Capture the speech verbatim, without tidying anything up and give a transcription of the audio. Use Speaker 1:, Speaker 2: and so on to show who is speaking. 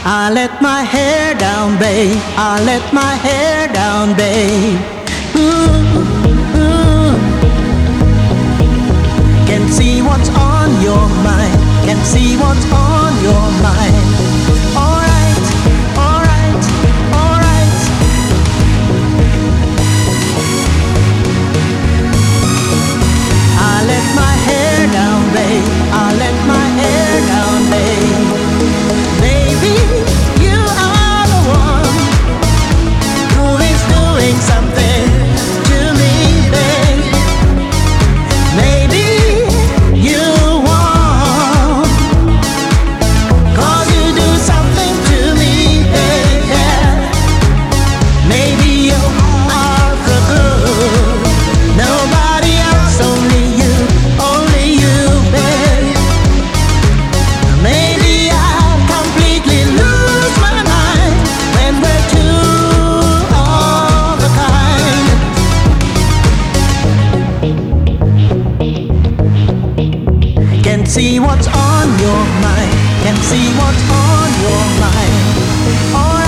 Speaker 1: I let my hair down, babe. I let my hair down, babe. Ooh, ooh. Can see what's on your mind. Can see what's on your mind. Alright, alright, alright. I let my hair down, babe. I let my hair down, babe. Baby, you are the one who is doing something to me, babe. Maybe you want, 'cause you do something to me, babe. Maybe you are the good. Nobody else, only you, only you, babe. Maybe I completely lose my mind when we're two of a kind. Can see what's on your mind. Can see what's on your mind. Oh,